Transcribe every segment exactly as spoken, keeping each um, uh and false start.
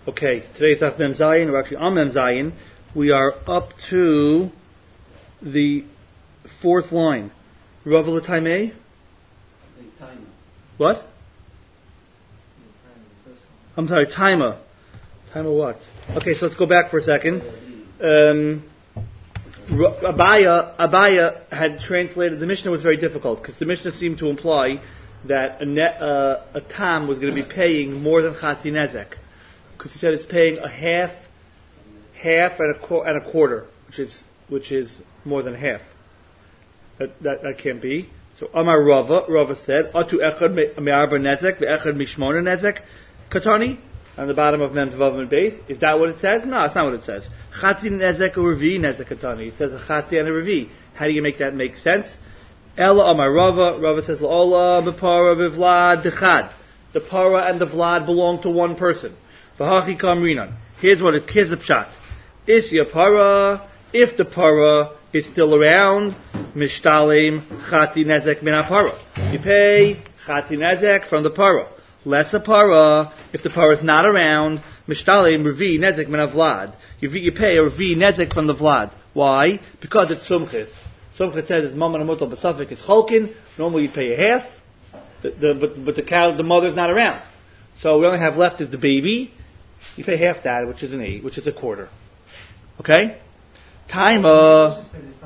Okay, today's Daf Mem Zayin. We're actually on Mem Zayin. We are up to the fourth line. Rav L'Taimei? What? I'm sorry, Taima. Taima what? Okay, so let's go back for a second. Um, Abaya, Abaya had translated, the Mishnah was very difficult because the Mishnah seemed to imply that a, ne, uh, a tam was going to be paying more than Chatzi Nezek. Because he said it's paying a half, half and a, qu- and a quarter, which is which is more than half. That that, that can't be. So Amar Rava, Rava said, Atu echad me'arba nezek, ve'echad mishmona nezek, katani, on the bottom of Mem Tvav and Beis. Is that what it says? No, it's not what it says. Chatzi nezek or revi nezek katani. It says a chatzi and a revi. How do you make that make sense? Ella Amar Rava, Rava says, Ola b'para v'vlad dechad. The para and the vlad belong to one person. V'hachi kamrinan. Here's what it, here's the pshat. Isya para, if the para is still around, mishtalim chatzi nezek min para. You pay chatzi nezek from the para. Less a para, if the para is not around, mishtalim revi nezek min vlad. You, you pay a revi nezek from the vlad. Why? Because it's sumchis. Sumchis says it's mama namutal b'safik is cholkin. Normally you pay a half, the, the, but, but the cow, the mother's not around. So we only have left is the baby. You pay half that, which is an eight, which is a quarter. Okay? Time uh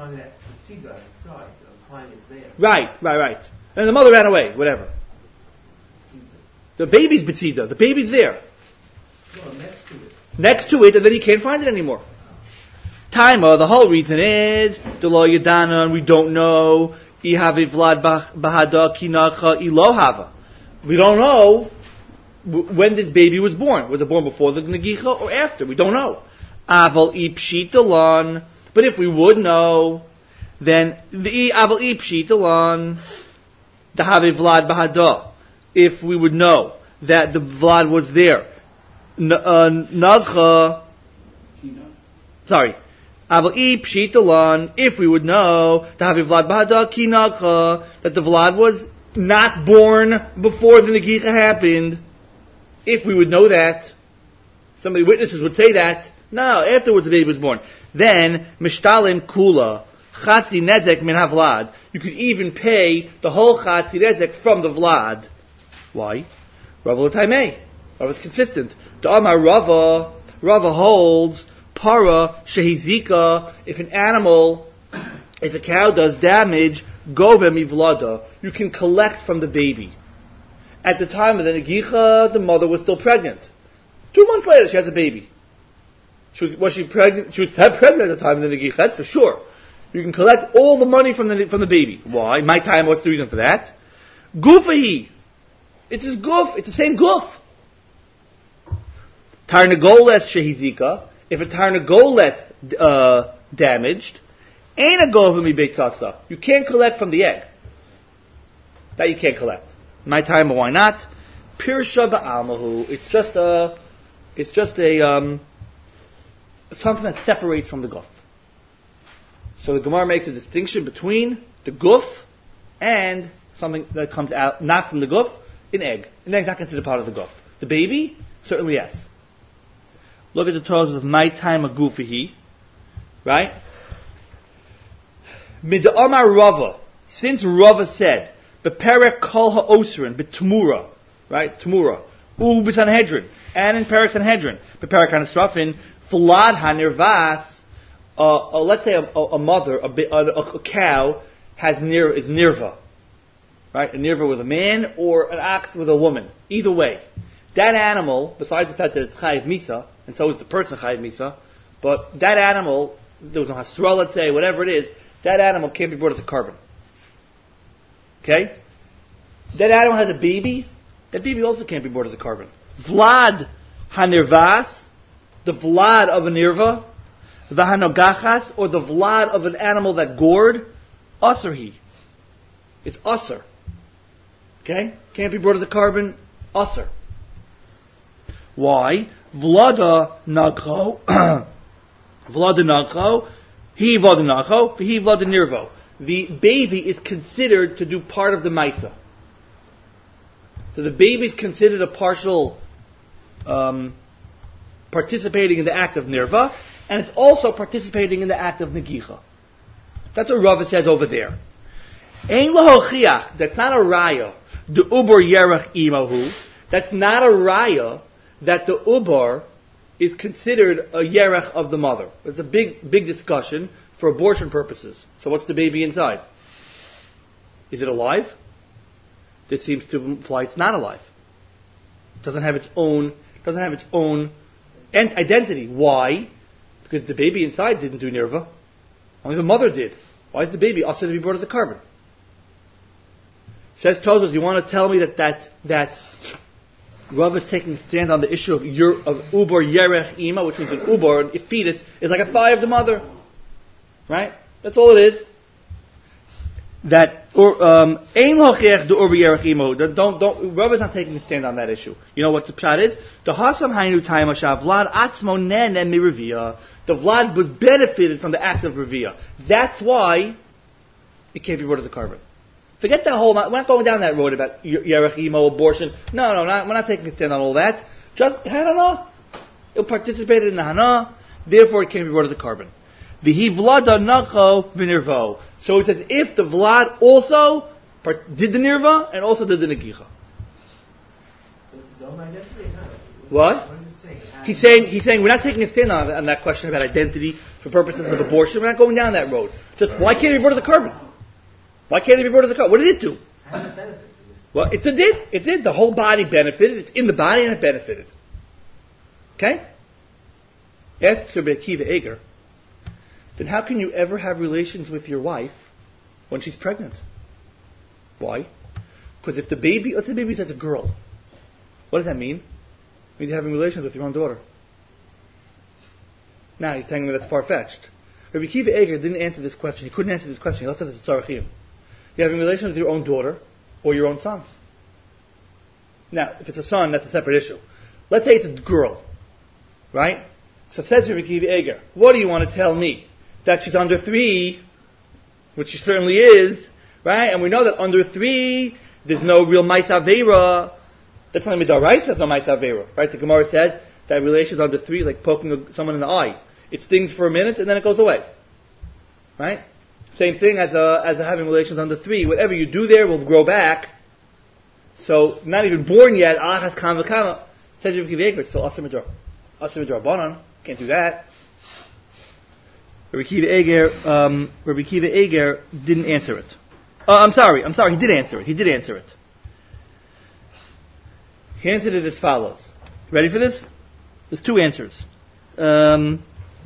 Right, right, right. And the mother ran away, whatever. The baby's betzida. The baby's there. No, next to it. Next to it, and then you can't find it anymore. Time uh, the whole reason is the lo yadana, and we don't know. Ihavi vlad bahada kinacha ilohava. We don't know when this baby was born. Was it born before the Negicha or after? We don't know. Aval ipshitalan. But if we would know, then the aval ipshitalan, the have vlad bahada. If we would know that the vlad was there, nagcha. Sorry, aval ipshitalan. If we would know the have vlad bahada ki nagcha, that the vlad was not born before the Negicha happened. If we would know that, somebody witnesses would say that. No, afterwards the baby was born. Then mishtalim kula chatzi nezek min havlad. You could even pay the whole chatzi nezek from the vlad. Why? Rava l'taimei. Rava is consistent. Da'amar Rava. Rava holds para shehizika. If an animal, if a cow does damage, gove mivlada. You can collect from the baby. At the time of the Negicha, the mother was still pregnant. Two months later, she has a baby. She was, was she pregnant? She was pregnant at the time of the Negicha, that's for sure. You can collect all the money from the from the baby. Why? My time, what's the reason for that? Gufahi. It's his guf. It's the same guf. Tarnagoles shehizika. If a tarnagoles uh, damaged, ain't a govim beitzasa. You can't collect from the egg. That you can't collect. My time, why not? Pirsha ba'almahu. It's just a, it's just a um, something that separates from the guf. So the Gemara makes a distinction between the guf and something that comes out not from the guf, an egg. An egg's not considered part of the guf. The baby, certainly yes. Look at the Torah of my time a gufihi, right? Mid'amar Rava. Since Rava said, Beperek kol ha'osrin, b'tmura, right? Tmura. U b'sanhedrin. And in Perek Sanhedrin. Beperek ha'nesrafin, vlad ha'nirvas, uh, uh, let's say a, a, a mother, a, a, a cow, has nir, is nirva. Right? A nirva with a man, or an ox with a woman. Either way. That animal, besides the fact that it's chayiv misa, and so is the person chayiv misa, but that animal, there was a hasra, let's say, whatever it is, that animal can't be brought as a carbon. Okay? That animal has a baby. That baby also can't be brought as a carbon. Vlad hanirvas, the vlad of a nirva, the hanogachas, or the vlad of an animal that gored, asarhi. It's asar. Okay? Can't be brought as a carbon, asar. Why? Vlada nagcho, vlada nagcho, he vlada nagcho, he vlada nirvo. The baby is considered to do part of the maisa. So the baby is considered a partial um, participating in the act of nirva, and it's also participating in the act of negicha. That's what Rava says over there. Ein lahochiach, that's not a raya. The ubar yerach imahu, that's not a raya that the ubar is considered a yerach of the mother. It's a big, big discussion for abortion purposes. So what's the baby inside? Is it alive? This seems to imply it's not alive. It doesn't have its own, doesn't have its own ent- identity. Why? Because the baby inside didn't do nirva. Only the mother did. Why is the baby also to be brought as a carbon? Says Tosfos, you want to tell me that that that Rav is taking a stand on the issue of yer, of ubar yerech ima, which means an ubar, a fetus, is like a thigh of the mother, right? That's all it is. That um ein lochech the ubar yerech ima. Don't don't. Rav is not taking a stand on that issue. You know what the pshat is? The hasam hainu taima shavlad atzmo nen and mirivia. The vlad was benefited from the act of revia. That's why it can't be brought as a carbon. Forget that whole, we're not going down that road about yerech imo, abortion. No, no, not, we're not taking a stand on all that. Just hana. It participated in the hana, therefore it can't be brought as a carbon. V'hi vlada nacho v'nirvo. So it's as if the vlad also part, did the nirva and also did the negicha. So it's his own identity? No. What? What is it saying? He's saying, he's saying we're not taking a stand on, on that question about identity for purposes of abortion. We're not going down that road. Just why can't it be brought as a carbon? Why can't it be brought as a carbon? What did it do? How did it benefit from this? Well, it did. It did. The whole body benefited. It's in the body and it benefited. Okay? Asks Rabbi Akiva Eger, then how can you ever have relations with your wife when she's pregnant? Why? Because if the baby, let's say the baby is a girl, what does that mean? It means you're having relations with your own daughter. Now, he's telling me that's far-fetched. Rabbi Akiva Eger didn't answer this question. He couldn't answer this question. He left it as a tzarachim. You're having relations with your own daughter or your own son. Now, if it's a son, that's a separate issue. Let's say it's a girl, right? So says Rabbi Akiva Eger, what do you want to tell me? That she's under three, which she certainly is, right? And we know that under three, there's no real ma'is aveira. That's not midaraisa, there's no ma'is aveira, right? The Gemara says that relations under three is like poking someone in the eye. It stings for a minute and then it goes away, right? Same thing as a, as a having relations under three. Whatever you do there will grow back. So, not even born yet, ahas kan v'kana, says Rabbi Akiva Eger, it's still asur midra. Asur midra banan, can't do that. Rabbi Akiva Eger, um, Rabbi Akiva Eger didn't answer it. Uh, I'm sorry, I'm sorry, he did answer it. He did answer it. He answered it as follows. Ready for this? There's two answers. Um,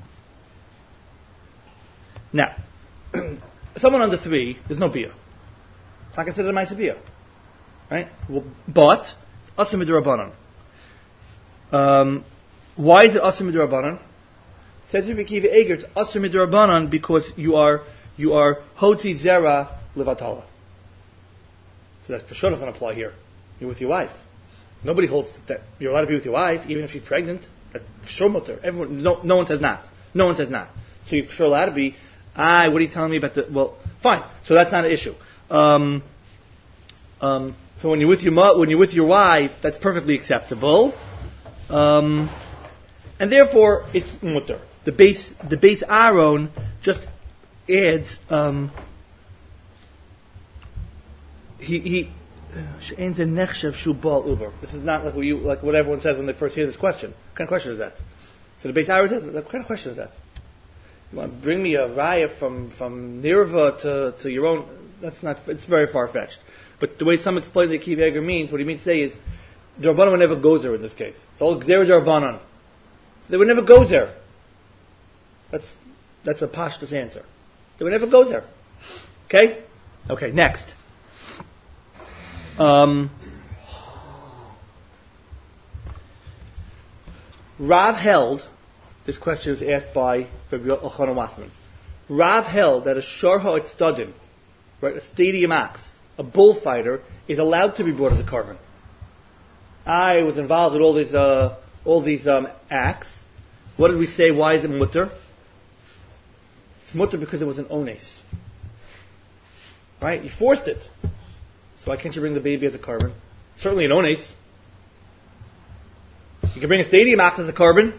now, someone under three, there's no bia. It's not considered a ma'aseh bia. Right? Well, but, it's asur midrabanan. Um, why is it asur midrabanan? Says Rabbi Akiva Eger, it's asur midrabanan because you are, you are hotzi zera levatala. So that for sure doesn't apply here. You're with your wife. Nobody holds that you're allowed to be with your wife, even if she's pregnant. That's for sure mutter. Everyone, no, no one says not. No one says not. So you're for sure allowed to be. Ah, what are you telling me about the? Well, fine. So that's not an issue. Um, um, so when you're with your mo- when you're with your wife, that's perfectly acceptable. Um, and therefore, it's mutter. The base, the base Aaron just adds. Um, he he. This is not like what you like what everyone says when they first hear this question. What kind of question is that? So the base Aaron says, what kind of question is that? You want to bring me a raya from from Nirva to, to your own? That's not. It's very far fetched. But the way some explain the Akiva Eger means, what he means to say is, the Rabbanan would never goes there in this case. It's all Gzera Rabbanan. They would never goes there. That's that's a pashtus answer. They would never goes there. Okay. Okay. Next. Um, Rav held, this question was asked by Rabbi Elchanan Wasserman. Rav held that a shor ha'etzdadim, right, a stadium axe, a bullfighter, is allowed to be brought as a carbon. I was involved in all these, uh, all these um, acts. What did we say? Why is it mutter? It's mutter because it was an ones. Right? You forced it. So why can't you bring the baby as a carbon? Certainly an ones. You can bring a stadium axe as a carbon.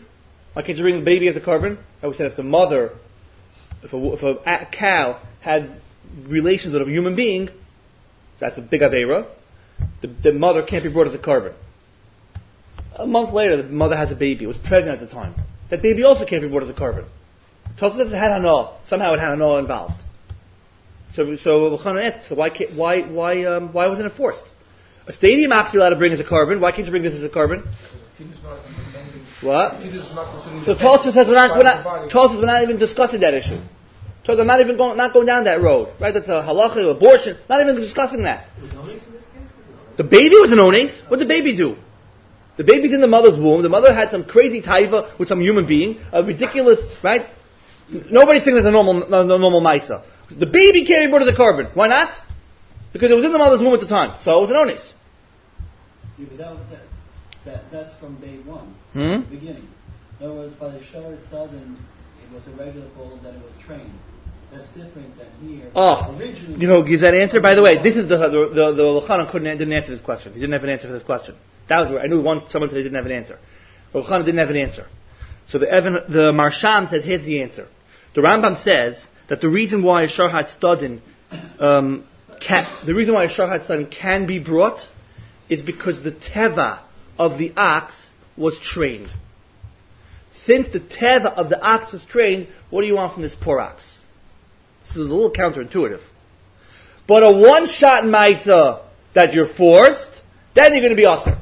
Why can't you bring the baby as a carbon? I would say if the mother, if a, if a, a cow had relations with a human being, that's a big aveira. The, the mother can't be brought as a carbon. A month later, the mother has a baby. Was pregnant at the time. That baby also can't be brought as a carbon. Tosfos says it had hana. Somehow it had hana involved. So, so Elchanan asks, so why, can't, why, why, um, why wasn't it forced? A stadium ox you're allowed to bring as a carbon. Why can't you bring this as a carbon? What? So Tosfos says we're not, we're not, Tosfos we're not even discussing that issue. Tosfos I'm not even going, not going down that road, right? That's a halacha, abortion. Not even discussing that. The baby was an ones. What did the baby do? The baby's in the mother's womb. The mother had some crazy taiva with some human being, a ridiculous, right? Nobody thinks it's a normal, a normal maisa. The baby can't be brought as a carbon. Why not? Because it was in the mother's womb at the time, so it was an ones. Yeah, but that, that, that, that's from day one, Hmm? the beginning. In other words, by the shtar it started, it was a regular call that it was trained. That's different than here. Oh, originally, you know, gives that answer. By the way, this is the the the, the Elchanan couldn't didn't answer this question. He didn't have an answer for this question. That was where I knew one someone said he didn't have an answer. Elchanan didn't have an answer. So the Evan, the Marsham says here's the answer. The Rambam says that the reason why a Sharhat Stadin, um, can, the reason why a Sharhat Stadin can be brought is because the teva of the ox was trained. Since the teva of the ox was trained, what do you want from this poor ox? This is a little counterintuitive. But a one-shot maisa that you're forced, then you're going to be awesome.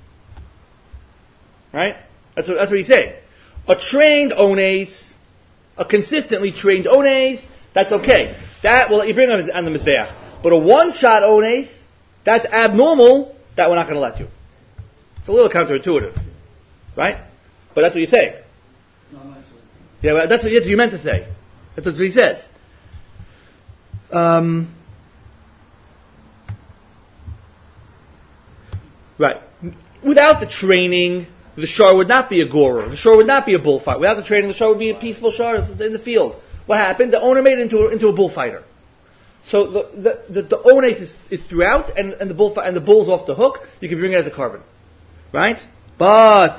Right? That's what, that's what he's saying. A trained ones, a consistently trained ones, that's okay. That will let you bring on, on the mizbeach. But a one-shot ones, that's abnormal, that we're not going to let you. It's a little counterintuitive. Right? But that's what he's saying. No, I'm actually. Yeah, well, that's what you meant to say. That's what he says. Um, right. Without the training, the shor would not be a gorer. The shor would not be a bullfight. Without the training, the shor would be a peaceful shor in the field. What happened? The owner made it into a, into a bullfighter. So the the the, the ones is, is throughout, and, and the bull and the bull's off the hook. You can bring it as a carbon, right? But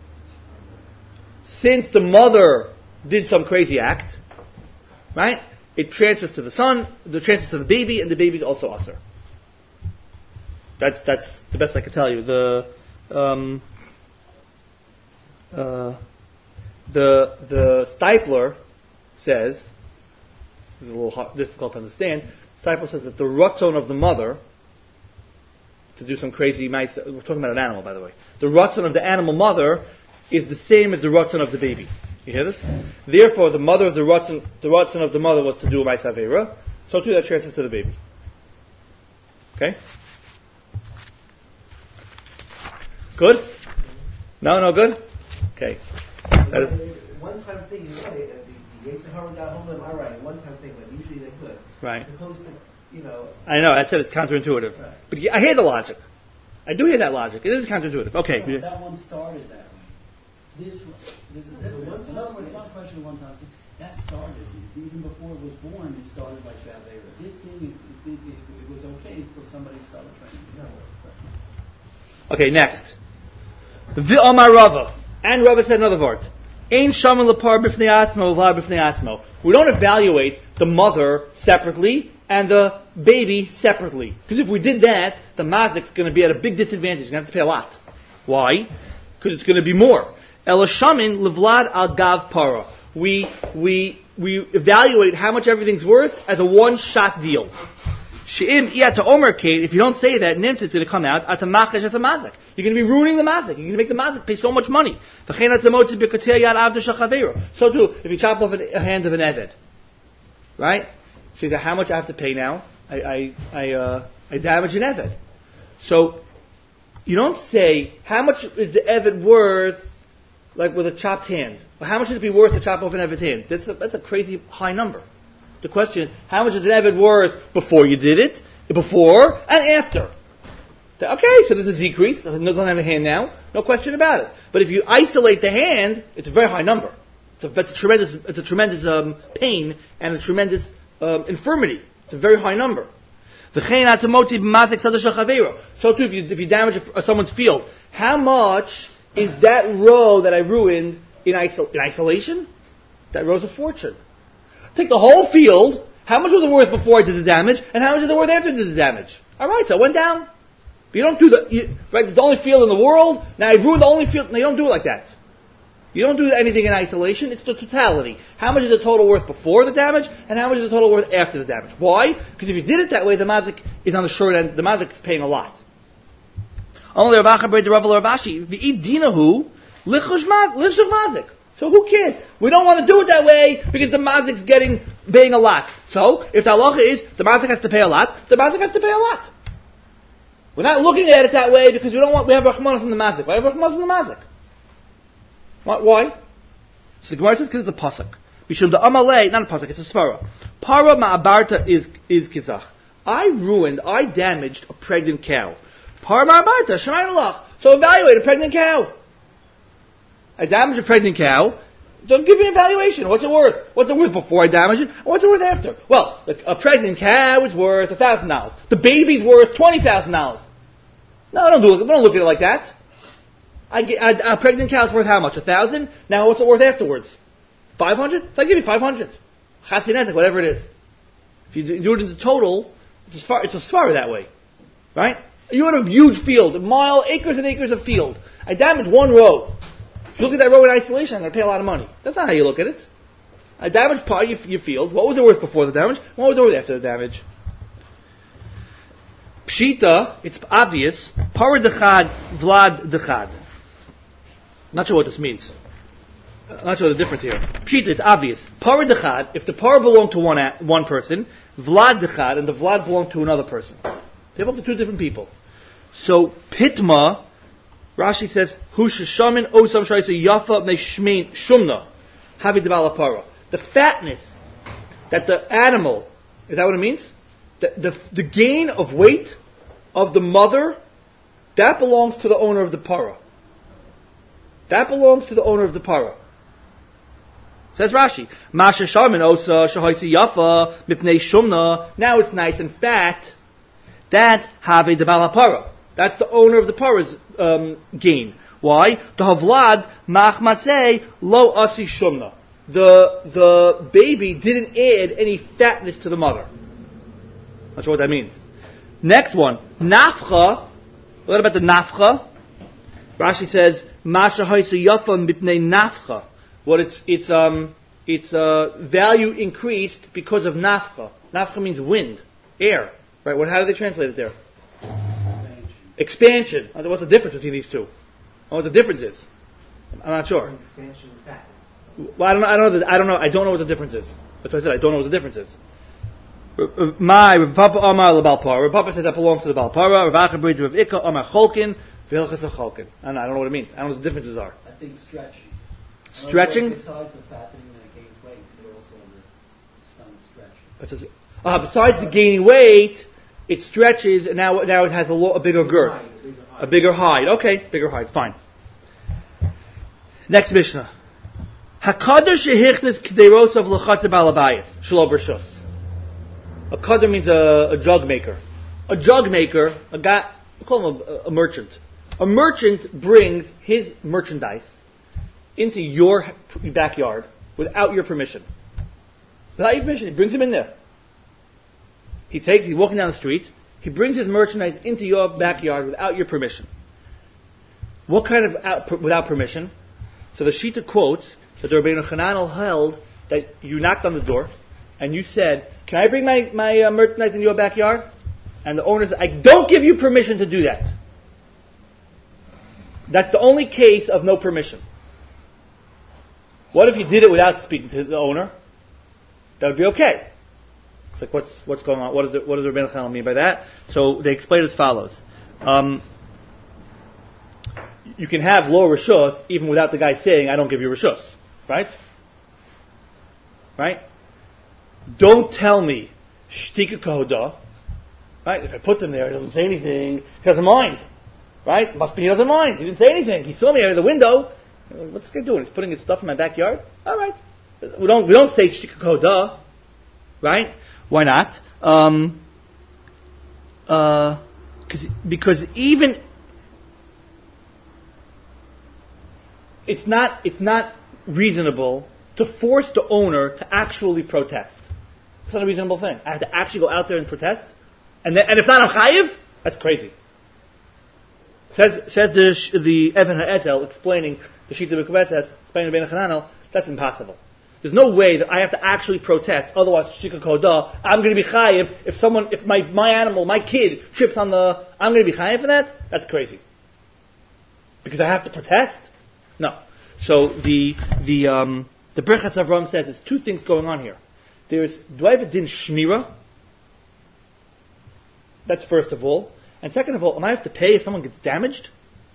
since the mother did some crazy act, right? It transfers to the son, it transfers to the baby, and the baby's also usher. That's that's the best I can tell you. The um, uh, the the Stipler says, this is a little hard, difficult to understand. Stipler says that the ratzon of the mother to do some crazy mice. We're talking about an animal, by the way. The ratzon of the animal mother is the same as the ratzon of the baby. You hear this? Therefore, the mother of the ratzon, the ratzon of the mother was to do a ma'aseh aveira. So too, that transfers to the baby. Okay? Good? No, no, good. Okay. That is One time thing, you're right. uh, The, the Yetzer Hara got hold of them. All right, one time thing, but usually they could. right. As opposed to, you know. I know. I said it's counterintuitive, Right. but I hear the logic. I do hear that logic. It is counterintuitive. Okay. No, that one started that way. This, there's a difference. In other words, it's not a question of one time thing. That started, even before it was born, it started by Shavera. This thing, it, it, it, it was okay until somebody started training. No, Okay. Next. V'amar Rava, and Rava said another word. Ein shaman lepar b'fnei atzmo v'v'ar b'fnei atzmo. We don't evaluate the mother separately and the baby separately. Because if we did that, the mazik's going to be at a big disadvantage. He's going to have to pay a lot. Why? Because it's going to be more. Elashamin levlad al gav para. We we we evaluate how much everything's worth as a one-shot deal. She'im iyata omer kate. If you don't say that, nimtzit's going to come out at a machash at a mazik. You're going to be ruining the mazik. You're going to make the mazik pay so much money. So too, if you chop off a hand of an eved, right? So he said, how much I have to pay now? I I I, uh, I damage an eved. So you don't say how much is the eved worth, like with a chopped hand. Or how much would it be worth to chop off an eved's hand? That's a, that's a crazy high number. The question is, how much is an eved worth before you did it, before and after? Okay, so there's a decrease. It doesn't have a hand now. No question about it. But if you isolate the hand, it's a very high number. It's a, that's a tremendous, it's a tremendous um, pain and a tremendous um, infirmity. It's a very high number. So too, if you, if you damage a, someone's field, how much is that row that I ruined in, isol- in isolation, that rose a fortune. Take the whole field, how much was it worth before I did the damage, and how much is it worth after I did the damage? Alright, so it went down. But you don't do the, you, right, it's the only field in the world, now I've ruined the only field, no, you don't do it like that. You don't do anything in isolation, it's the totality. How much is the total worth before the damage, and how much is the total worth after the damage? Why? Because if you did it that way, the mazik is on the short end, the mazik is paying a lot. So who cares? We don't want to do it that way because the mazik's getting paying a lot. So if the halacha is the mazik has to pay a lot, the mazik has to pay a lot. We're not looking at it that way because we don't want we have rachmanos in the mazik. Why have rachmanos in the mazik? Why? So the Gemara says because it's a pasuk. Bishum the amalei, not a pasuk, it's a svara. Para ma'abarta is is kizach. I ruined, I damaged a pregnant cow. Para ma'abarta, shemayim alach. So evaluate a pregnant cow. I damaged a pregnant cow. Don't give me an evaluation. What's it worth? What's it worth before I damage it? What's it worth after? Well, a pregnant cow is worth a thousand dollars. The baby's worth twenty thousand dollars. No, don't do it. Don't look at it like that. I get, a, a pregnant cow is worth how much? A thousand. Now, what's it worth afterwards? Five hundred. So I give you five hundred. Chatinezek, whatever it is. If you do it into total, it's a svara, it's a svara that way, right? You have a huge field, mile, acres and acres of field. I damaged one row. If you look at that row in isolation, I'm going to pay a lot of money. That's not how you look at it. I damaged part of your, your field. What was it worth before the damage? What was it worth after the damage? Pshita, it's obvious. Para dechad, vlad dechad. Not sure what this means. I'm not sure the difference here. Pshita, it's obvious. Para dechad, if the para belonged to one one person, vlad dechad, and the vlad belonged to another person. They belong to two different people. So, pitma, Rashi says, Hu sheshamin osam shayitza yafa meshmein shumna havi debala para. The fatness that the animal, is that what it means? The, the, the gain of weight of the mother, that belongs to the owner of the para. That belongs to the owner of the para. Says Rashi, Ma sheshamin osa shayitza yafa mipnei shumna. Now it's nice and fat. That's havi debala para. That's the owner of the para's um, gain. Why? The havlad machmasei lo asi shumna. The the baby didn't add any fatness to the mother. Not sure what that means. Next one, nafcha. What about the nafcha? Rashi says masha haisu yafam bipnei nafcha. What it's it's um its uh, value increased because of nafcha. Nafcha means wind, air. Right? What? How do they translate it there? Expansion. What's the difference between these two? What the difference is? I'm not sure. Expansion and fat. Well, I don't know. I don't know. The, I don't know. I don't know what the difference is. That's what I said. I don't know what the difference is. My Rav Papa Amar LeBal Para. Rav Papa says that belongs to the Bal Para. Rav Acha Bridge Rav Ika Amar Cholkin V'Hilchas HaCholkin. I don't know. I don't know what it means. I don't know what the differences are. I think stretching. Stretching. Besides the fattening and the gained weight, they're also the stomach stretching. Uh, besides the gaining weight, it stretches, and now now it has a, lo- a bigger girth, Hide, a bigger hide. a bigger hide. Okay, bigger hide. Fine. Next Mishnah. Hakadosh shehichnes k'deiros of l'chatz balabayis shelo b'rshus. A kadar means a, a jug maker. A jug maker, a guy, we call him a, a merchant. A merchant brings his merchandise into your backyard without your permission. Without your permission, he brings him in there. He takes, he's walking down the street, he brings his merchandise into your backyard without your permission. What kind of out, without permission? So the Shita quotes that the Rabbeinu Hananel held that you knocked on the door and you said, "Can I bring my, my uh, merchandise into your backyard?" And the owner said, "I don't give you permission to do that." That's the only case of no permission. What if you did it without speaking to the owner? That would be okay. It's like, what's what's going on? What does the, what does Rabbeinu Hananel mean by that? So they explain as follows. Um, you can have lo rishus even without the guy saying, "I don't give you rishus," right? Right? Don't tell me shtika kohodah, right? If I put them there, he doesn't say anything. He doesn't mind, right? Must be he doesn't mind. He didn't say anything. He saw me out of the window. What's this guy doing? He's putting his stuff in my backyard. All right. We don't we don't say shtika kohodah, right? Why not? Um, uh, because even it's not it's not reasonable to force the owner to actually protest. It's not a reasonable thing. I have to actually go out there and protest, and then, and if not, I'm chayiv. That's crazy. Says says the the Even HaEzel explaining the Shita B'Kvetzes, explaining the Ben Chananel. That's impossible. There's no way that I have to actually protest. Otherwise, Shika Kodah, I'm going to be chayiv if someone, if my my animal, my kid trips on the, I'm going to be chayiv for that. That's crazy. Because I have to protest. No. So the the um, the Birchas Avram says there's two things going on here. There's, do I have a din shmira? That's first of all. And second of all, am I have to pay if someone gets damaged?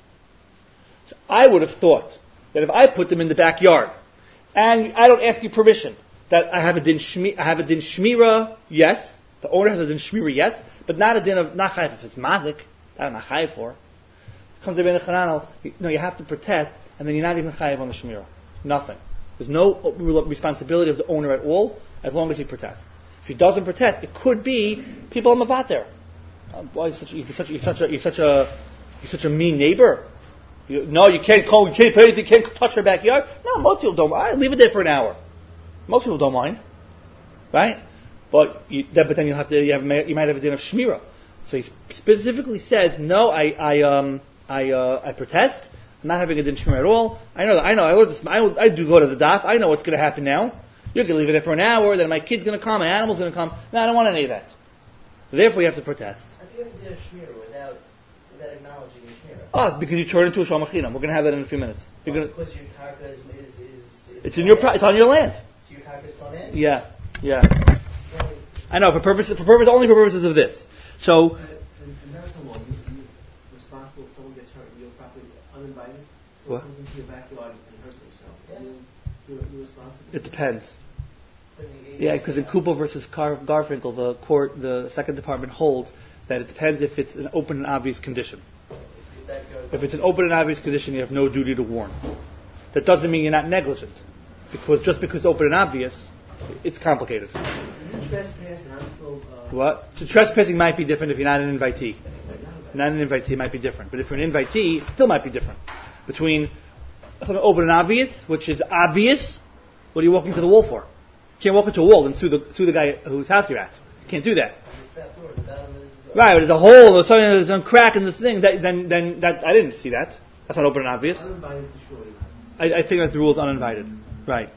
So I would have thought that if I put them in the backyard, and I don't ask you permission, that I have a din shmi, I have a din shmira, yes. The owner has a din shmira, yes. But not a din of, not chayiv if it's mazik. That I'm not chayiv for. Comes to Ben Chananel, no, you have to protest, and then you're not even chayiv on the shmira. Nothing. There's no responsibility of the owner at all, as long as he protests. If he doesn't protest, it could be people are mavat there. Uh, why you're such, you're such, you're such a you're such a you're such a mean neighbor. You, no, you can't call, you can't pay anything, you can't touch her backyard. No, most people don't mind. Leave it there for an hour. Most people don't mind, right? But you, that, but then you have to you have you might have a din of shmira. So he specifically says, no, I I um I uh, I protest. I'm not having a din shmira at all. I know that I know I, this, I I do go to the daf. I know what's going to happen now. You're going to leave it there for an hour. Then my kid's going to come. My animal's going to come. No, I don't want any of that. So therefore, you have to protest. How do you have to do a shmira without without acknowledging your shmira? Oh, because you turn into a shalmachinam. We're going to have that in a few minutes. You're Well, gonna, because your karka is, is, is, is it's in your pro- it's on your land. So your karka is gone in? Yeah, yeah. Well, I know for purposes for purpose only for purposes of this. So in American law, you, you're responsible if someone gets hurt in your property uninvited. What? Someone comes into your backyard and hurts himself. Yes. You, you're, you're responsible. it depends. But you- Yeah, because in Kupel versus Gar- Garfinkel, the court, the second department holds that it depends if it's an open and obvious condition. your backyard is If it's an open and obvious condition, you have no duty to warn. That doesn't mean you're not negligent, because just because it's open and obvious, it's complicated. If you trespass and I'm still... Uh, What? So trespassing might be different if you're not an invitee. Not an invitee might be different, but if you're an invitee, it still might be different. Between something open and obvious, which is obvious, what are you walking to the wall for? You can't walk into a wall and sue the sue the guy whose house you're at. You can't do that. the trap door, the bottom is... Uh, Right, but there's a hole or something, there's a crack in this thing. That, then, then that I didn't see that. That's not open and obvious. Uninvited for sure. I, I think that the rule is uninvited. Right.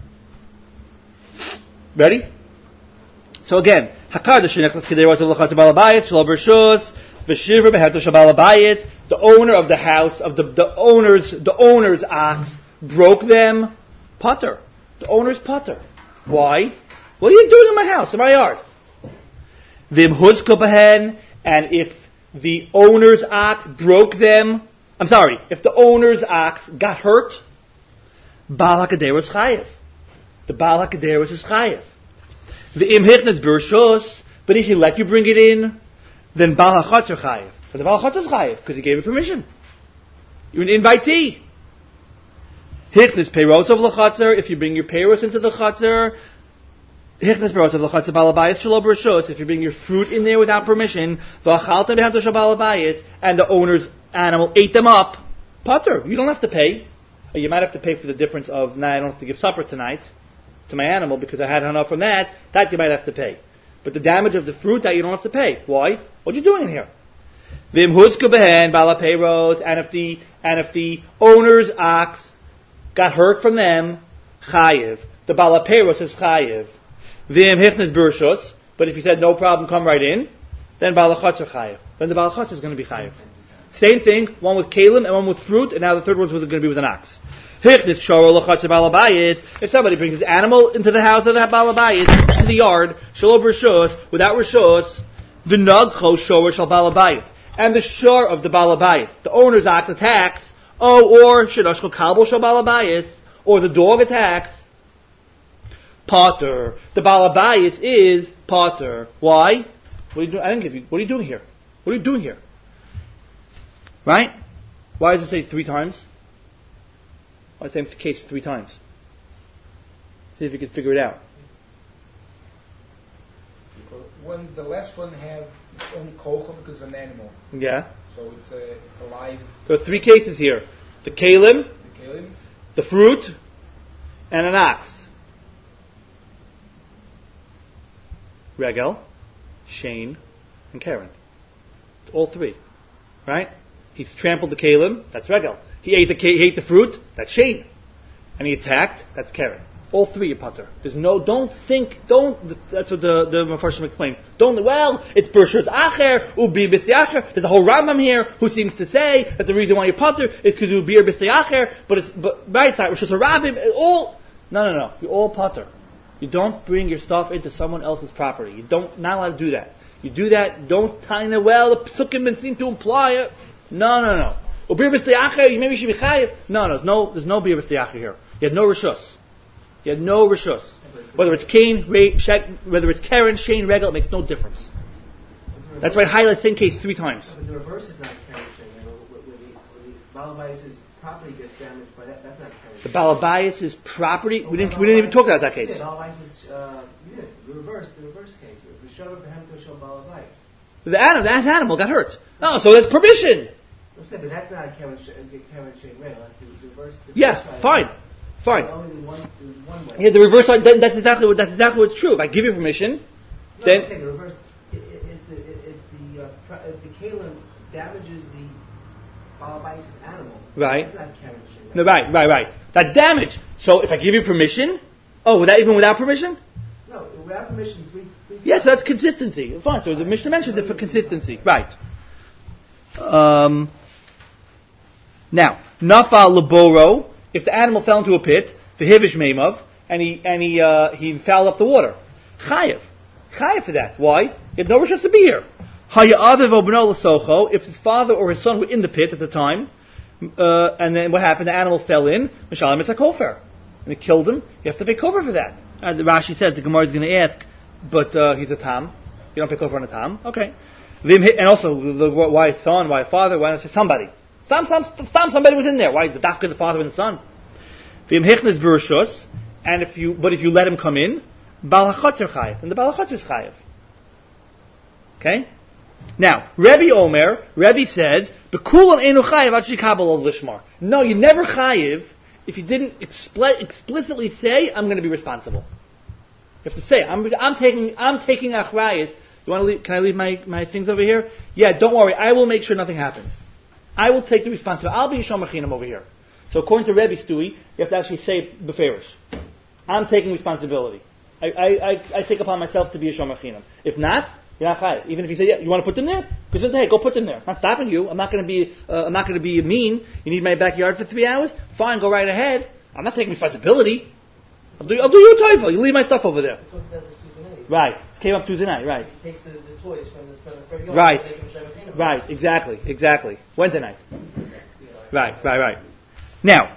Ready? So again, Hakadosh Nechlas Kedei Ratzah V'Lachatz Balabayit Shelo B'Rishus V'Shivra B'Heter Shabalabayit. The owner of the house of the the owner's the owner's ox broke them. Putter. The owner's putter. Why? What are you doing in my house, in my yard? Vim Huzko B'Hen, and if the owner's ox broke them, I'm sorry, if the owner's ox got hurt, Baal HaKader was chayev. The Baal HaKader was his chayev. The Im Hichnas B'Rishos, but if he let you bring it in, then Baal HaChatzer chayev. But the Baal HaChatzer is chayev, because he gave you permission. You're an invitee. Hichnas Peiros of L'Chatzer, if you bring your Peiros into the Chatzer, Hichnas Peiros of L'Chatzer Balabayit Shelo B'Rishos, if you bring your fruit in there without permission, V'achalta B'Hamto Shabalabayit, and the owner's animal ate them up, Potter, you don't have to pay. You might have to pay for the difference of, nah, I don't have to give supper tonight to my animal because I had enough from that. That you might have to pay. But the damage of the fruit, that you don't have to pay. Why? What are you doing in here? Vim Huzka Behen, Bala Peiros, and if the, and if the owner's ox got hurt from them, Chayiv. The Bala Peiros is Chayiv. Vim Hichnas B'Rishos, but if he said no problem, come right in, then Bala Chatzer Chayiv. Then the Bala Chatzer is going to be Chayiv. Same thing, one with kalim and one with fruit, and now the third one's going to be with an ox. If somebody brings his animal into the house of the balabayit, into the yard, shelo b'rishos, without rishos, v'nagcho shower shal balabayit, and the shore of the balabayit, the owner's ox attacks, oh, or shenoshko kalbo shal balabayit, or the dog attacks, potter. The balabayit is potter. Why? What are you doing? I didn't give you. What are you doing here? What are you doing here? Right? Why does it say three times? Why does it say the case three times? See if you can figure it out. When the last one have only kocha because it's an animal, Yeah. so it's a it's alive. There are three cases here: the kalim, The kalim, the fruit, and an ox. Regel, Shane, and Karen. All three. Right? He's trampled the kalim, that's Regel. He ate the he ate the fruit, that's Shane. And he attacked, that's Karen. All three are putter. There's no, don't think, don't, that's what the, the Mefarshim explained. Don't, well, it's Bershut's Acher, Ubi Bisti Acher. There's a whole Rambam here who seems to say that the reason why you putter is because Ubi Bisti Acher, but it's, but, right side, Rosh Hashanah, all, no, no, no, you all putter. You don't bring your stuff into someone else's property. You don't, not allowed to do that. You do that, don't kind of, well, the Psukim seem to imply it. No, no, no. Ubi Bisti Acher, maybe you should be chayiv. No, no, there's no, there's no Bir Bisti Acher here. You had no Rishus. You had no rishus. Whether it's Cain, Ray, Shek, whether it's Karen, Shane, Regel, it makes no difference. That's why I highlight thin case three times. But the reverse is not Karen, Shane, Regel. When the Balabais' property gets damaged by that, that's not Karen. The Balabais' property, we didn't, we didn't even talk about that case. Yeah, Balabais' uh, yeah, the reverse, the reverse case. The show of Hem to show Balabais. The animal, that animal got hurt. Oh, so that's permission. I'm saying, but that's not Karen, Karen, Shane, Regel. That's the reverse. The Yeah, reverse fine. Fine. Only one, one way. Yeah, the reverse side, then that's exactly what, that's exactly what's true. If I give you permission, no, then... I'm saying the reverse, if, if the, if the, uh, if the kalim damages the Balabais' animal, right. that's not Karen, Shane, Regel. No, right, right, right. That's damage. So if I give you permission, oh, without, even without permission? No, without permission, three, three Yes, that's consistency. Fine, so the Mishnah mentions it for consistency. Right. Um, now, Nafal Laboro, if the animal fell into a pit, the Hivish Meimav, and he and he uh, he fouled up the water. Chayev. Chayev for that. Why? He had no rishus to be here. Haya'aviv obno l'socho, if his father or his son were in the pit at the time, uh, and then what happened? The animal fell in, Mishalim it's a kofer. And it killed him, you have to pay kofer for that. And the Rashi says, the Gemara is going to ask, but uh, he's a tam. You don't pay kofer on a tam. Okay. And also, the, why son, why father, why not somebody? Some, some, some, somebody was in there. Why the dafka, the father and the son? V'im hichnes b'rishus, and if you, but if you let him come in, bal hachotzer chayev, and the bal hachotzer is chayev. Okay. Now, Rebbe Omer, Rebbe says, b'kulan enu chayev ad shikabel al lishmar. No, you never chayev if you didn't expl- explicitly say, I'm going to be responsible. You have to say, I'm, I'm taking, I'm taking achrayus. You want to leave? Can I leave my, my things over here? Yeah, don't worry. I will make sure nothing happens. I will take the responsibility. I'll be Yishom Machinam over here. So according to Rebbe Stewie, you have to actually say beferish. I'm taking responsibility. I, I, I, I take upon myself to be Yishom Machinam. If not, you're not chayav. Even if you say, yeah, you want to put them there? Because hey, go put them there. I'm not stopping you. I'm not going to be, uh, I'm not going to be mean. You need my backyard for three hours? Fine, go right ahead. I'm not taking responsibility. I'll do, I'll do you a toivel. You leave my stuff over there. Right. It came up Tuesday night, right. He takes the, the toys from the, from the front yard. Right. Right, exactly, exactly. Wednesday night. Right, right, right. Now,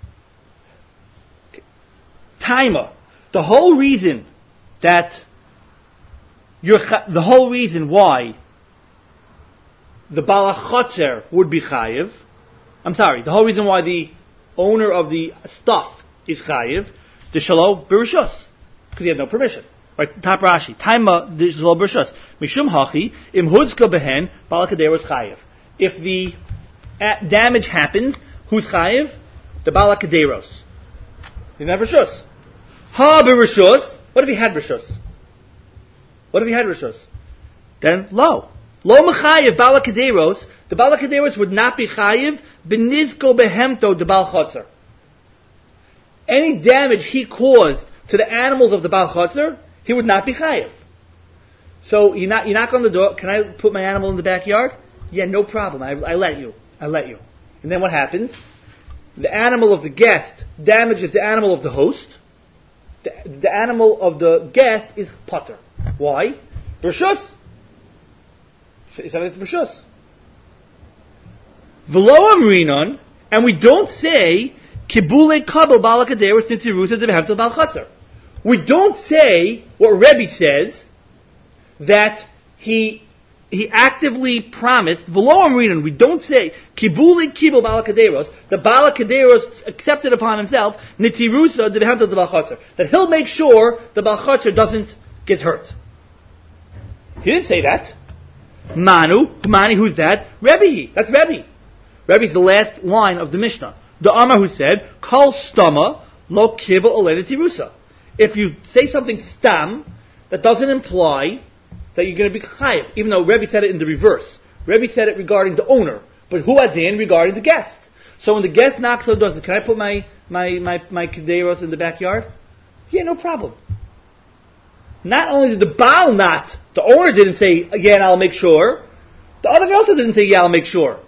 timer. The whole reason that you're, the whole reason why the balachotzer would be chayiv, I'm sorry, the whole reason why the owner of the stuff is chayiv, the shalom berishus, because he had no permission. Right, top Rashi. Taima the shalom berishus. Mishum hachi im huzka behen balakaderos chayiv. If the uh, damage happens, who's chayiv? The balakaderos. He didn't have rishus. Ha berishus. What if he had rishus? What if he had rishus? Then lo. Lo mechayiv balakaderos. The balakaderos would not be chayiv benizko behemto de balchotzer. Any damage he caused to the animals of the balchotzer, he would not be chayiv. So you knock, you knock on the door. Can I put my animal in the backyard? Yeah, no problem. I, I let you. I let you. And then what happens? The animal of the guest damages the animal of the host. The, the animal of the guest is putter. Why? Bershus. He said it's bershus. V'lo amrinon, and we don't say kibule kabel balakaderos nitirusa debehemtel balchatzer. We don't say what Rebbe says, that he he actively promised, v'lo amrinon, we don't say kibule kibel balakaderos, the balakaderos accepted upon himself nitirusa debehemtel balchatzer, that he'll make sure the balchatzer doesn't get hurt. He didn't say that. Manu, Mani, who's that? Rebbe. That's Rebbe. Rebbe's the last line of the Mishnah. The Amar who said, Kol stama Lo kibel oleda tirusa. If you say something stam, that doesn't imply that you're going to be chayiv, even though Rebbe said it in the reverse. Rebbe said it regarding the owner, but hu adin regarding the guest. So when the guest knocks on the door, says, can I put my my my my kederos in the backyard? Yeah, no problem. Not only did the Baal not, the owner didn't say, yeah, and I'll make sure. The other guy also didn't say, yeah, I'll make sure.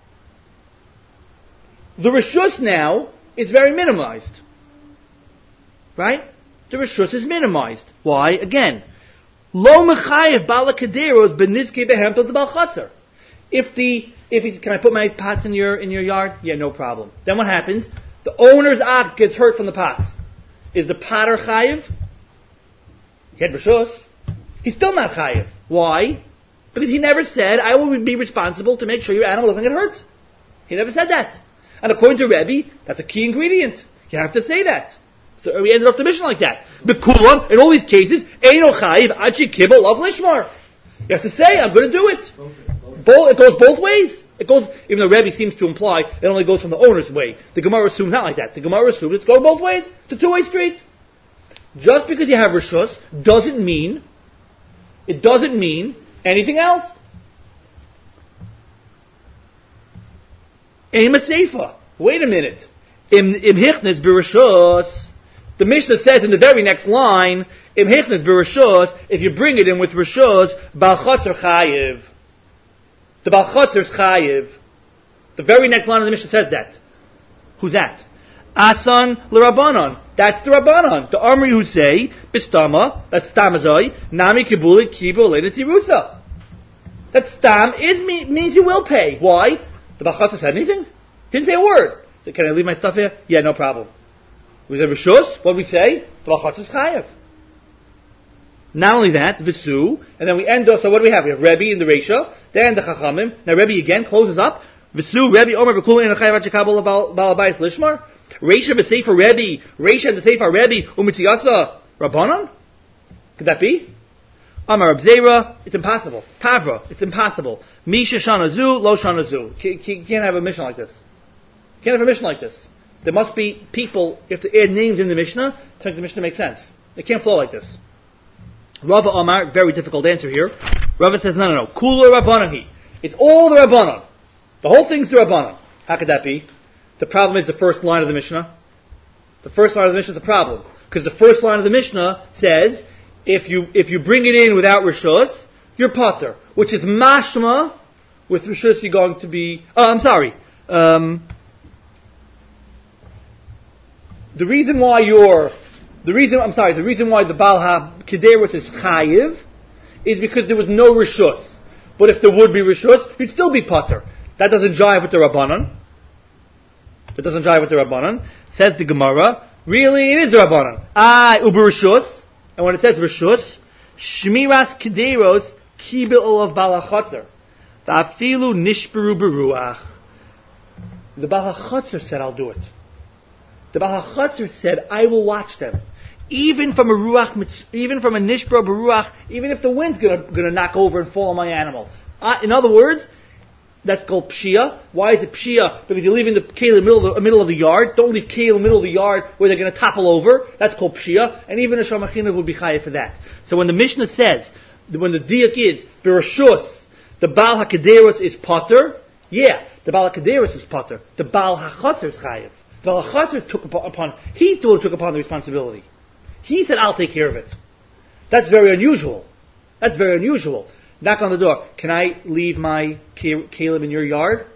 The reshus now is very minimized. Right? The reshus is minimized. Why? Again, lo mechayev bala kederos benizke behemtot bal chatzar. If the if he can I put my pots in your in your yard? Yeah, no problem. Then what happens? The owner's ox gets hurt from the pots. Is the potter chayev? He had reshus. He's still not chayev. Why? Because he never said, I will be responsible to make sure your animal doesn't get hurt. He never said that. And according to Rebbe, that's a key ingredient. You have to say that. So we ended off the mission like that. Bekulam, in all these cases, Eino chayiv achi kibel of lishmar. You have to say, I'm going to do it. Both, it goes both ways. It goes, even though Rebbe seems to imply it only goes from the owner's way. The Gemara assumes not like that. The Gemara assumes it's going both ways. It's a two-way street. Just because you have reshus doesn't mean, it doesn't mean anything else. Aim a seifa. Wait a minute. Im im hichnes b'reshus. The Mishnah says in the very next line, im hichnes b'reshus. If you bring it in with reshus, bal chatzar chayiv. The bal chatzar is chayiv. The very next line of the Mishnah says that. Who's that? Asan l'Rabbanon. That's the Rabbanon. The Amri who say, Bistama, that's Stamazoi, Nami Kibuli Kibu Leda Tirusa. That Stam is means you will pay. Why? The Bachatza said anything? He didn't say a word. Can I leave my stuff here? Yeah, no problem. We said Rishus, what do we say? The Bachatza is Chayev. Not only that, Visu, and then we end off, so what do we have? We have Rebbe in the Reisha, then the Chachamim. Now Rebbe again closes up. Visu, Rebbe, Omer, Bekulu, and Chayev Achikabal Balabayis Lishmar. Reisha b'Sefer Rebbe, Reisha and the Sefer Rebbe, Umitziyasa Rabbanon? Could that be? Amar Abzera, it's impossible. Tavra, it's impossible. Misha Shanazu, Lo Shanazu. You can't have a mission like this. You can't have a mission like this. There must be people, you have to add names in the Mishnah to make the Mishnah make sense. It can't flow like this. Rava Amar, very difficult answer here. Rava says, no, no, no. Kula Rabbanon. It's all the Rabbanon. The whole thing's the Rabbanon. How could that be? The problem is the first line of the Mishnah. The first line of the Mishnah is a problem. Because the first line of the Mishnah says, if you if you bring it in without Rishus, you're Potter. Which is mashma, with Rishus you're going to be... Oh, I'm sorry. Um, the reason why you're... The reason, I'm sorry, the reason why the Baal HaKederus is Chayiv is because there was no Rishus. But if there would be Rishus, you'd still be Potter. That doesn't jive with the Rabbanon. That doesn't jive with the Rabbanon. Says the Gemara, really it is the Rabbanon. Ah, uber Rishus. And when it says Rishus, Shmiras Kederos Kibil of Balachotzer. Ta'afilu Nishberu Beruach. The Balachotzer said, I'll do it. The Balachotzer said, I will watch them. Even from a Ruach, even from a Nishber Beruach, even if the wind's gonna, gonna knock over and fall on my animal. Uh, in other words, that's called pshia. Why is it pshia? Because you're leaving the kale in the middle of the, middle of the yard. Don't leave kale in the middle of the yard where they're going to topple over. That's called pshia. And even a shamachina would be chayav for that. So when the Mishnah says, when the diak is, bereshus, the Baal HaKederus is potter, yeah, the Baal HaKederus is potter. The Baal HaChotzer is chayav. The Baal HaChotzer took upon, he took upon the responsibility. He said, I'll take care of it. That's very unusual. That's very unusual. Knock on the door. Can I leave my Caleb in your yard?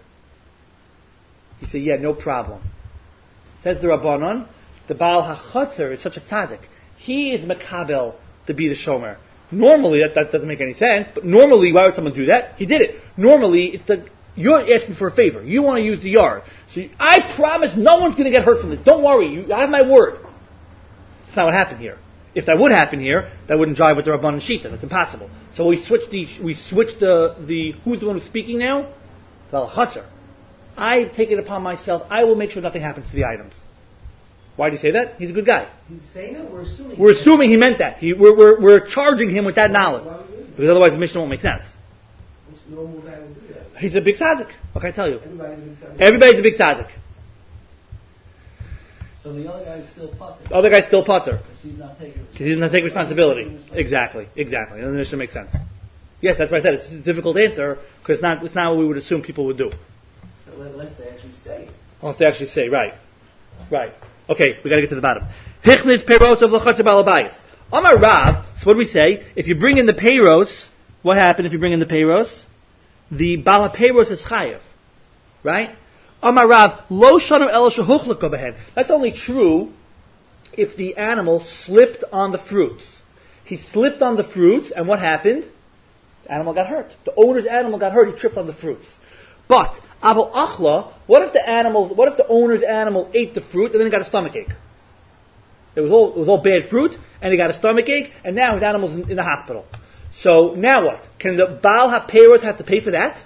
He said, yeah, no problem. Says the Rabbanon, the Baal HaChotzer is such a tzaddik. He is Makabel to be the Shomer. Normally, that, that doesn't make any sense, but normally, why would someone do that? He did it. Normally, it's the, you're asking for a favor. You want to use the yard. So you, I promise no one's going to get hurt from this. Don't worry. You, I have my word. That's not what happened here. If that would happen here, that wouldn't jive with the Rabbanan Shita. That's impossible. So we switched the, we switched the, the, who's the one who's speaking now? The Al-Chatzar. I take it upon myself, I will make sure nothing happens to the items. Why do you say that? He's a good guy. He's saying it, we're assuming We're assuming he meant that. He, we're, we're, we're charging him with that knowledge. Because otherwise the Mishnah won't make sense. Which normal guy would do that. He's a big tzaddik. What can I tell you? Everybody's a big tzaddik. Everybody's a big tzaddik. So the other guy is still putter. The other guy's still putter. Because he's not taking Because he does not take responsibility. Exactly, exactly. And this should make sense. Yes, that's why I said it's a difficult answer, because it's not, it's not what we would assume people would do. Unless they actually say it. Unless they actually say, right. Right. Okay, we gotta get to the bottom. Hichnis peiros of l'chotzer balabayis. Amar Rav, so what do we say? If you bring in the peiros, what happened if you bring in the peiros? The bala peiros is chayev. Right? Amar Rav, lo shanu el shehuchleko behen. That's only true if the animal slipped on the fruits. He slipped on the fruits, and what happened? The animal got hurt. The owner's animal got hurt, he tripped on the fruits. But, aval achla, what if the animal, what if the owner's animal ate the fruit and then he got a stomach ache? It was all, it was all bad fruit, and he got a stomach ache, and now his animal's in, in the hospital. So, now what? Can the Baal HaPeiros have to pay for that?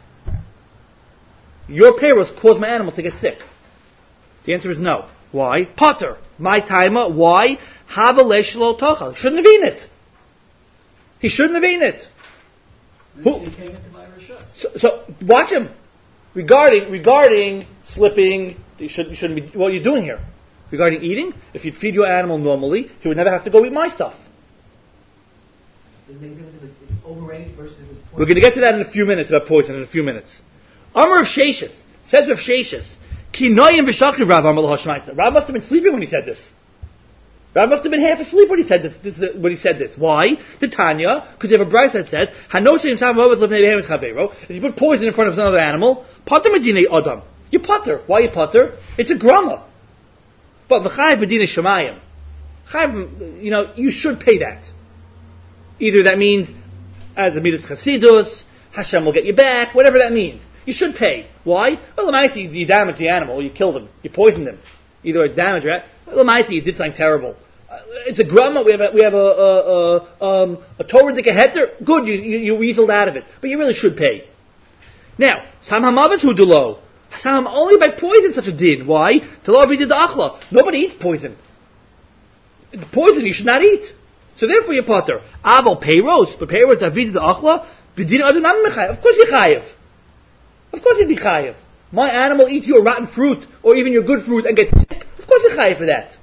Your peiros caused my animal to get sick. The answer is no. Why? Potter. My timer. Why? Havalesh lo tochal. He shouldn't have eaten it. He shouldn't have eaten it. Who? He came into my rishus. So, so watch him. Regarding regarding slipping, you, should, you shouldn't be. What are you doing here? Regarding eating, if you'd feed your animal normally, he would never have to go eat my stuff. Does it make a difference if it's overrated versus if it's poison? We're going to get to that in a few minutes about poison in a few minutes. Amar of Sheshis says of Sheshis, Ki noyim v'shakriv Rav Amar l'Hashmaitza. Rav must have been sleeping when he said this. Rav must have been half asleep when he said this. this, this when he said this, why? The Tanya, because you have a brayso that says, "Hanosim sam avos levnei behemoth chavero." If you put poison in front of another animal, pater medinei adam. You putter. Why you putter? It's a grama. But v'chayiv medinei shemayim. Chayiv, you know, you should pay that. Either that means as the midas chasidus, Hashem will get you back, whatever that means. You should pay. Why? Well, Lamaisi, you damaged the animal, you killed him, you poisoned him. Either a damage or well, Lamaisi, you did something terrible. Uh, it's a grama. We have a we have a a, a, um, a Torah heter. Good, you, you you weaseled out of it, but you really should pay. Now, Sam Hamavas hu dulo. Sam only by poison such a din. Why? Telo did the achla. Nobody eats poison. The poison you should not eat. So therefore you potter. Aval peiros, but peiros avid the achla. B'din adonam mechayev. Of course you chayev. Of course you'd be chayev. My animal eats your rotten fruit, or even your good fruit, and gets sick. Of course you're chayev for that.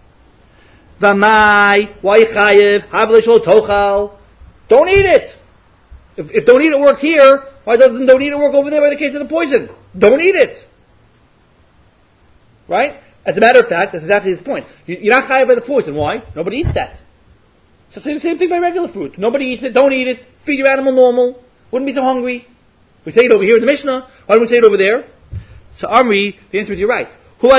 V'mai, why you chayev? Havle shlo tochal. Don't eat it. If, if don't eat it work here, why doesn't don't eat it work over there by the case of the poison? Don't eat it. Right? As a matter of fact, that's exactly his point. You, you're not chayev by the poison. Why? Nobody eats that. So say the same thing by regular fruit. Nobody eats it. Don't eat it. Feed your animal normal. Wouldn't be so hungry. We say it over here in the Mishnah. Why don't we say it over there? So Amri, the answer is you're right. You're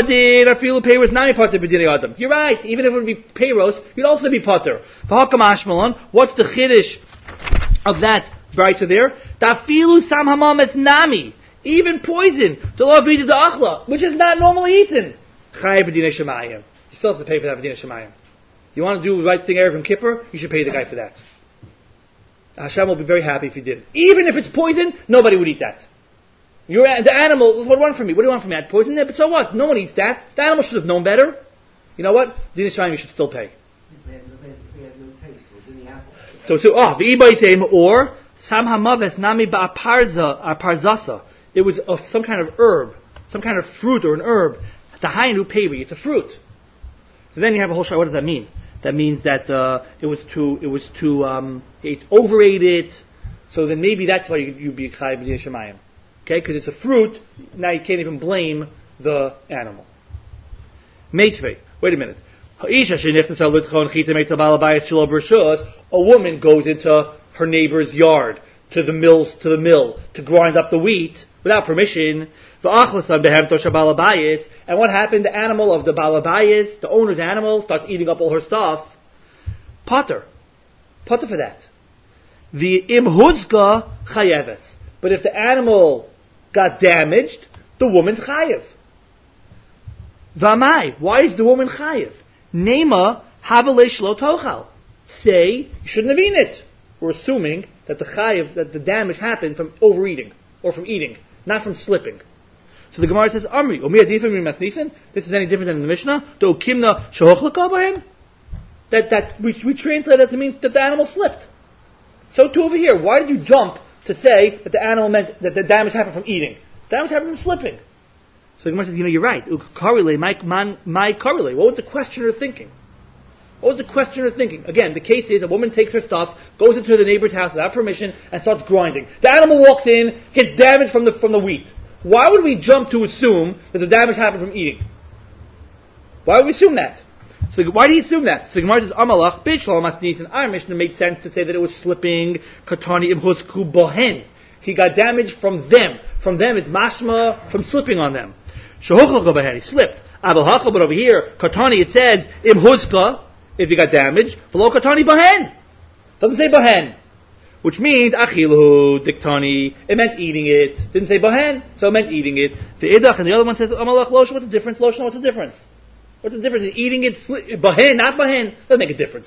right. Even if it would be peiros, you'd also be potter. What's the chiddush of that brayso there? Dafilu sam hamametz nami. Even poison, which is not normally eaten. You still have to pay for that b'dinei shemayim. You want to do the right thing Erev and Kippur? You should pay the guy for that. Hashem will be very happy if you did. Even if it's poison, nobody would eat that. You're, the animal, what do you want from me? What do you want from me? I had poison there, but so what? No one eats that. The animal should have known better. You know what? B'dinei shemayim you should still pay. So, so, oh, v'ibay same, or, sam hamaves nami ba'aparza, aparzasa. It was of some kind of herb, some kind of fruit or an herb. The hainu pevi, it's a fruit. So then you have a whole shot. What does that mean? That means that uh, it was too, it was too, um, it overate it. So then maybe that's why you, you'd be chayiv b'dinei shemayim. Okay, because it's a fruit. Now you can't even blame the animal. Meisvei. Wait a minute. A woman goes into her neighbor's yard, to the mills, to the mill, to grind up the wheat without permission. And what happened? The animal of the balabayis, the owner's animal, starts eating up all her stuff. Potter. Potter for that. The imhuzga chayeves. But if the animal got damaged, the woman's chayev. Vamai. Why is the woman chayev? Nema havale shlo tochal. Say, you shouldn't have eaten it. We're assuming that the chayev, that the damage happened from overeating, or from eating, not from slipping. So the Gemara says, Amri, this is any different than in the Mishnah? That, that, we, we translate that to mean that the animal slipped. So too over here, why did you jump to say that the animal meant that the damage happened from eating? The damage happened from slipping. So the Gemara says, you know, you're right. Ukarile, my, my, my karile. What was the questioner thinking? What was the questioner thinking? Again, the case is a woman takes her stuff, goes into the neighbor's house without permission, and starts grinding. The animal walks in, gets damage from the from the wheat. Why would we jump to assume that the damage happened from eating? Why would we assume that? So why do you assume that? So the Gemara says, Amalach, Bishlam Asnis, and our Mishnah made sense to say that it was slipping, Katani Imhusku Bohen. He got damage from them. From them is mashma, from slipping on them. Shahuchlach Bohen, he slipped. Abel Hachal, but over here, Katani, it says, Imhuska, if you got damaged, v'lo katani bahen. Doesn't say bahen. Which means, achiluhu diktani, it meant eating it. Didn't say bahen, so it meant eating it. The idach, and the other one says, amalach loshon, what's the difference? Loshon, what's the difference? What's the difference? Eating it, bahen, not bahen, doesn't make a difference.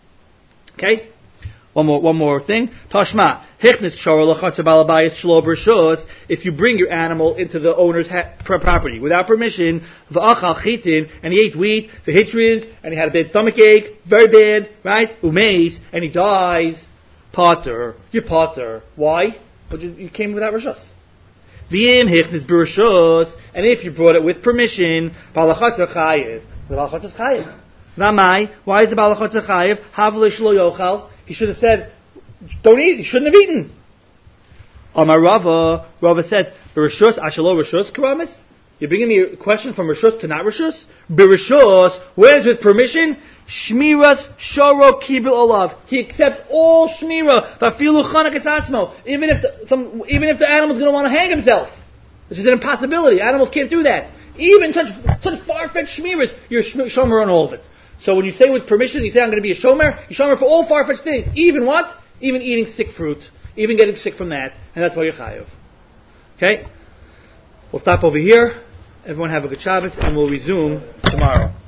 Okay? One more, one more thing. Tashma, hichnis kshara lachatz balabayis shlo b'rshus. If you bring your animal into the owner's ha- property without permission, v'achal chitin, and he ate wheat, v'hitriz, and he had a bad stomach ache, very bad, right? Umeis, and he dies. Potter, you're potter. Why? But you, you came without rishus. V'im hichnis b'rshus, and if you brought it with permission, balachatz chayev, the balachatz chayev. Namai, why is the balachatz chayev? Havle shlo yochal. He should have said, don't eat. He shouldn't have eaten. Amar Rava, Rava says, Bereshus, Ashalo Reshus, Karamis? You're bringing me a question from Reshus to not Reshus? Bereshus, where is with permission? Shmiras Shoro Kibul Olav. He accepts all Shmira, Vafilu Chanak Etzatzmo, even if the, some, even if the animal's going to want to hang himself. Which is an impossibility. Animals can't do that. Even such, such far-fetched Shmiras, you're Shomer on all of it. So when you say with permission, you say I'm going to be a shomer, you shomer for all far-fetched things. Even what? Even eating sick fruit. Even getting sick from that. And that's why you're chayav. Okay? We'll stop over here. Everyone have a good Shabbos, and we'll resume tomorrow.